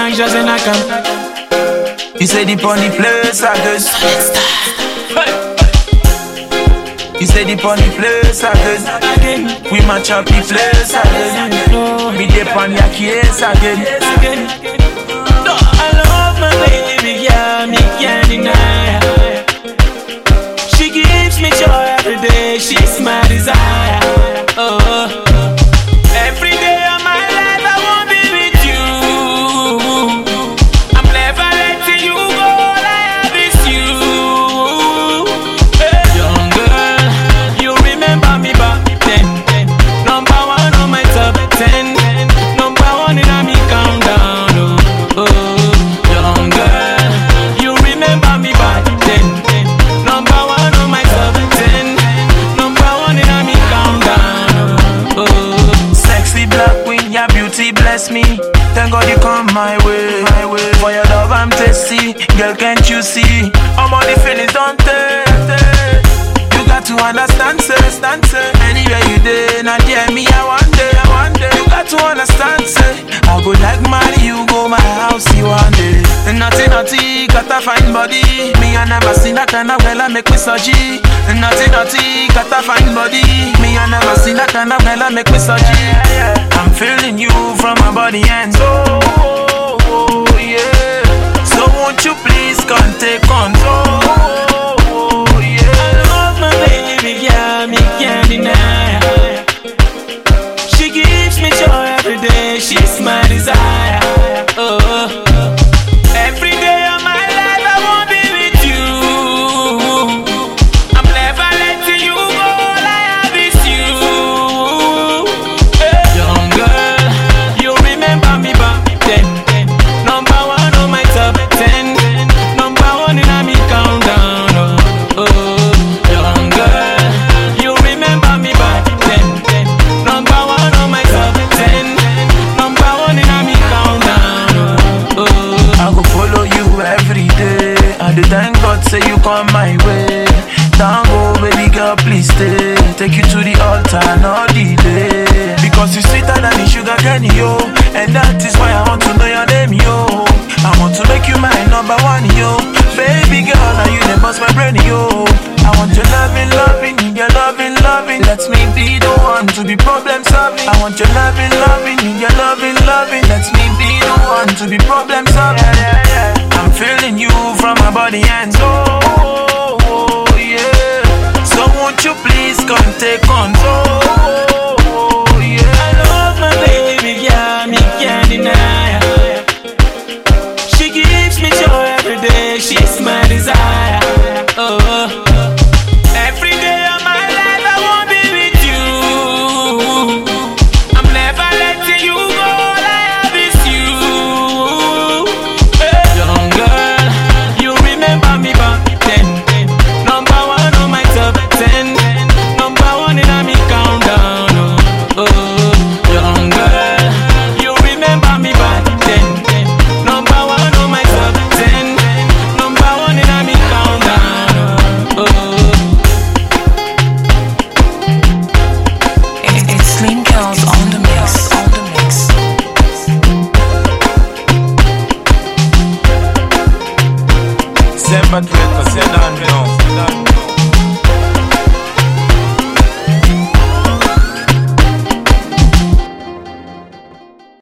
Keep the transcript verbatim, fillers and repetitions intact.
anxious and I can. You say the pony place I guess. You say the pony place I guess. We match up the place again. We dip on your case again. I love my baby girl, me can't deny. She gives me joy every day, she's my desire. Oh, every day of my life I won't be with you. I'm never letting you go, all I have is you. Hey, young girl, you remember me back then. Number one on my top ten. Number one in a me countdown. Oh, oh, young girl, you remember me back then. Number one on my top ten. Number one in a me countdown. Oh, sexy black queen, your beauty bless me. Thank God you come my way, my way. For your love I'm thirsty, girl can't you see? I'm on the feelings don't take. You got to understand, sir, stand, sir. Anywhere you day, not hear me, I want day, I want day. You got to understand, sir. I go like marry you, go my house, you one day. Naughty, naughty, got a fine body. Me I never seen that kind of girl I make me surgery. Naughty, naughty, got a fine body. Me I never seen that kind of girl I make me surgery. I'm feeling you from my body and soul, oh, yeah. So won't you please come take control, oh, yeah. I love my baby girl, me can't deny. She gives me joy every day, she's my desire. Oh, every day of my life I won't be with you. I'm never letting you go, all I have is you. Hey, young girl, you remember me back then. Number one on my top ten. Number one in a me countdown. Oh, oh, young girl, you remember me back then. Number one on my top ten. Number one in a me countdown. Oh, oh. I go follow you every day. I do thank God say you come my way. Don't go baby girl please stay. Take you to the altar no delay. Because you sweeter than the sugar candy yo. And that is why I want to know your name yo. I want to make you my number one yo. Baby girl now you the bust my brain yo. I want your loving, loving, your loving, loving. Let me be the one to be problem solving. I want your loving, loving, your loving, loving. Let me be the one to be problem